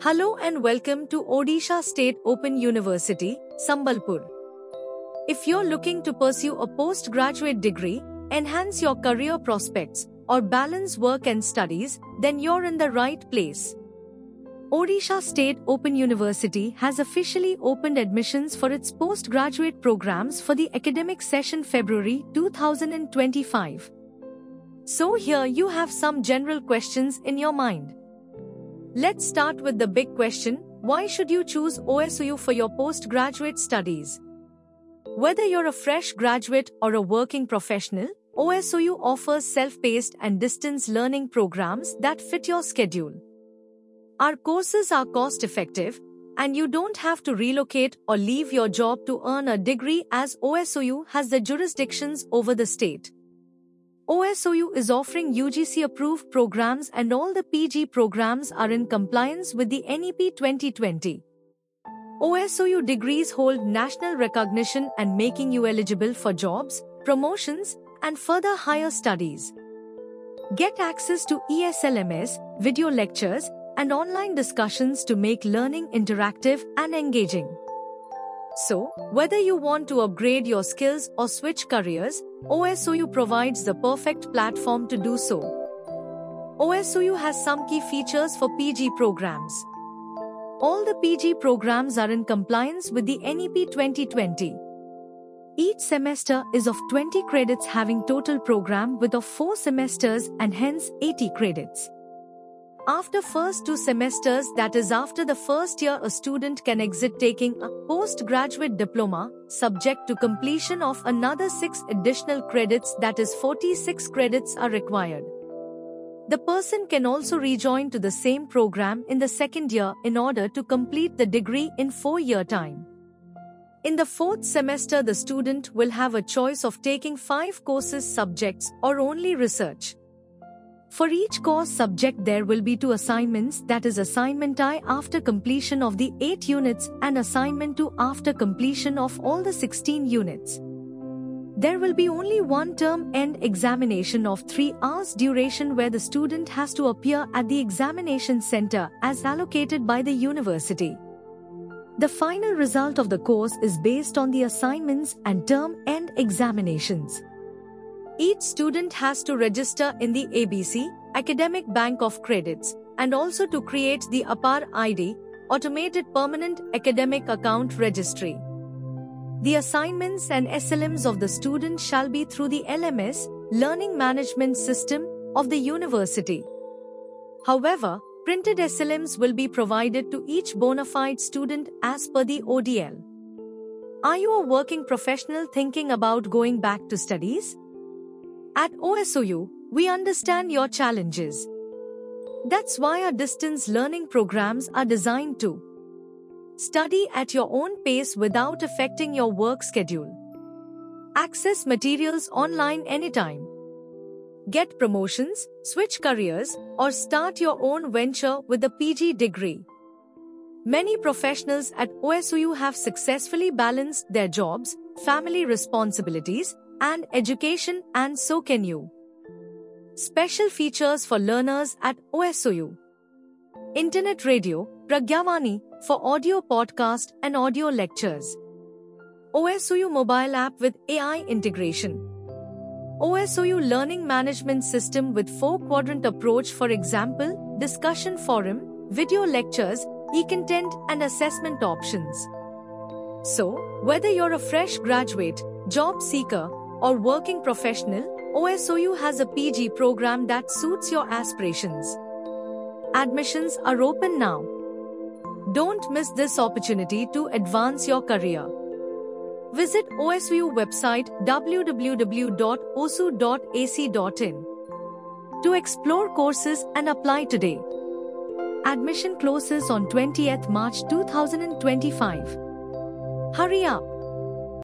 Hello and welcome to Odisha State Open University, Sambalpur. If you're looking to pursue a postgraduate degree, enhance your career prospects, or balance work and studies, then you're in the right place. Odisha State Open University has officially opened admissions for its postgraduate programs for the academic session February 2025. So here you have some general questions in your mind. Let's start with the big question: why should you choose OSU for your postgraduate studies? Whether you're a fresh graduate or a working professional, OSU offers self-paced and distance learning programs that fit your schedule. Our courses are cost-effective, and you don't have to relocate or leave your job to earn a degree, as OSU has the jurisdictions over the state. OSU is offering UGC-approved programs and all the PG programs are in compliance with the NEP 2020. OSU degrees hold national recognition and making you eligible for jobs, promotions, and further higher studies. Get access to ESLMS, video lectures, and online discussions to make learning interactive and engaging. So, whether you want to upgrade your skills or switch careers, OSU provides the perfect platform to do so. OSU has some key features for PG programs. All the PG programs are in compliance with the NEP 2020. Each semester is of 20 credits, having total program width of 4 semesters and hence 80 credits. After first 2 semesters, that is after the first year, a student can exit taking a postgraduate diploma, subject to completion of another 6 additional credits, that is 46 credits are required. The person can also rejoin to the same program in the second year in order to complete the degree in 4-year time. In the 4th semester, the student will have a choice of taking 5 courses subjects or only research. For each course subject there will be 2 assignments, that is assignment I after completion of the 8 units and assignment 2 after completion of all the 16 units. There will be only one term end examination of 3 hours duration where the student has to appear at the examination center as allocated by the university. The final result of the course is based on the assignments and term end examinations. Each student has to register in the ABC, Academic Bank of Credits, and also to create the APAR ID, Automated Permanent Academic Account Registry. The assignments and SLMs of the student shall be through the LMS, Learning Management System, of the university. However, printed SLMs will be provided to each bona fide student as per the ODL. Are you a working professional thinking about going back to studies? At OSU, we understand your challenges. That's why our distance learning programs are designed to study at your own pace without affecting your work schedule. Access materials online anytime. Get promotions, switch careers, or start your own venture with a PG degree. Many professionals at OSU have successfully balanced their jobs, family responsibilities, and education, and so can you. Special features for learners at OSU: Internet radio, Pragyavani, for audio podcast and audio lectures. OSU mobile app with AI integration. OSU learning management system with 4-quadrant approach, for example, discussion forum, video lectures, e-content and assessment options. So, whether you're a fresh graduate, job seeker, or working professional, OSU has a PG program that suits your aspirations. Admissions are open now. Don't miss this opportunity to advance your career. Visit OSU website www.osu.ac.in to explore courses and apply today. Admission closes on 20th March 2025. Hurry up!